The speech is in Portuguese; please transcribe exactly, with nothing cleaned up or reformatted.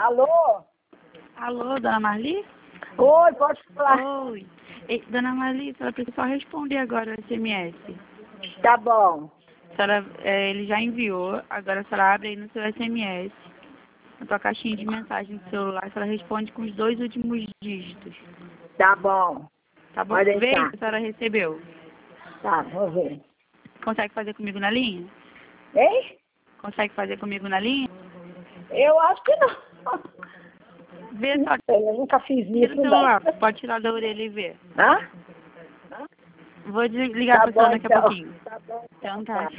Alô? Alô, dona Marli? Oi, pode falar. Oi. Ei, dona Marli, a senhora precisa só responder agora o S M S. Tá bom. A senhora, é, ele já enviou, agora a senhora abre aí no seu S M S, na sua caixinha de mensagem do celular, a senhora responde com os dois últimos dígitos. Tá bom. Tá bom? Pode Vê deixar. se a senhora recebeu. Tá, vou ver. Consegue fazer comigo na linha? Hein? Consegue fazer comigo na linha? Eu acho que não. Vê Não só. sei, eu nunca fiz Tira o isso, celular, não. pode tirar da orelha e ver. Hã? Vou desligar Tá pra senhora bom, daqui a então. pouquinho. Tá bom. Então tá.